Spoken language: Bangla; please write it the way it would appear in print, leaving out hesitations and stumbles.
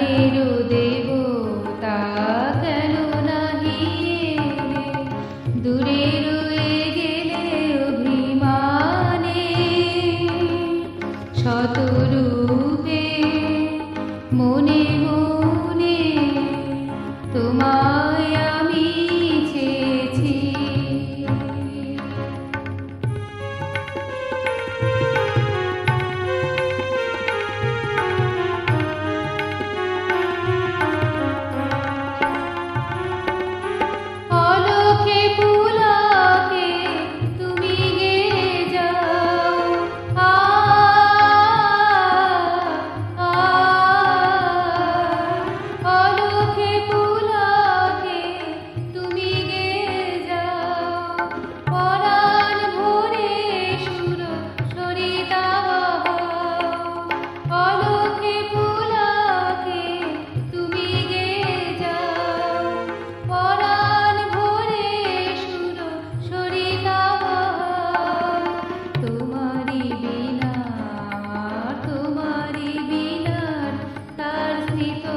প্রাণেরও দেবতা কেন নাহি এলে, দূরে রয়ে গেলে অভিমানে। শতরূপে মনে মনে তোমায় আমি চেয়েছি। অলকে পুলকে তুমি গেয়ে যাও, আ আ অলকে পুলকে তুমি গেয়ে যাও, পরাণ ভরে সুর সরিতা বহাও। অলকে পুলকে তুমি গেয়ে যাও, পরাণ ভরে সুর সরিতা বহাও। তোমারি বিনা তার স্মিত